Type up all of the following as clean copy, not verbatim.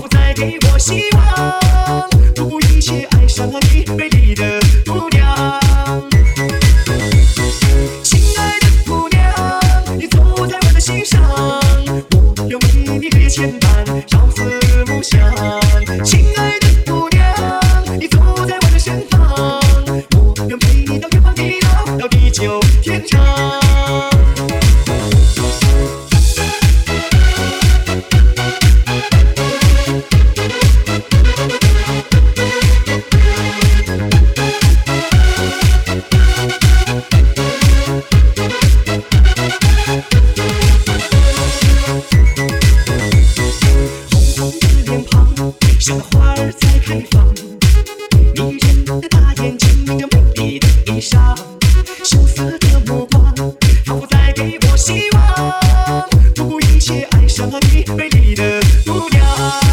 再给我希望，不顾一切爱上了你，美丽的姑娘。亲爱的姑娘，你走在我的心上，我愿为你列千般，朝思暮想。亲爱的姑娘，你走在我的身旁，我愿陪你到远方地老，到地久天长。像花儿在开放，迷人的大眼睛，着美丽的衣裳，羞涩的目光，仿佛在给我希望，不顾一切爱上了你，美丽的姑娘。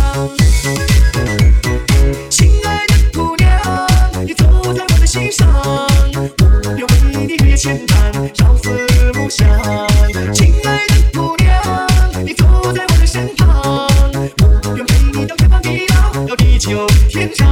亲爱的姑娘，你走在我的心上，我愿为你列千般，朝思暮想。亲爱的姑娘，你走在我的身旁，我愿陪你到远方地老，到地久天长。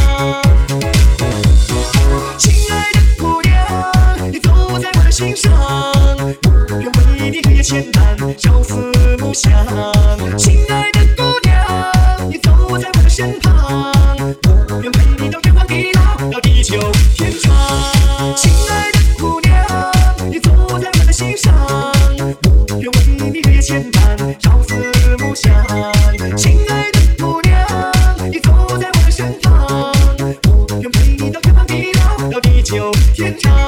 亲爱的姑娘，你走在我的心上，我愿为你列千般，朝思暮想。亲爱的姑娘，你走在我的身旁，我愿陪你到远方地老，到地久天长。亲爱的姑娘，你走在我的心上，我愿为你列千般，朝思暮想。亲爱的姑娘，你走在我的身旁，我愿陪你到远方地老，到地久天长。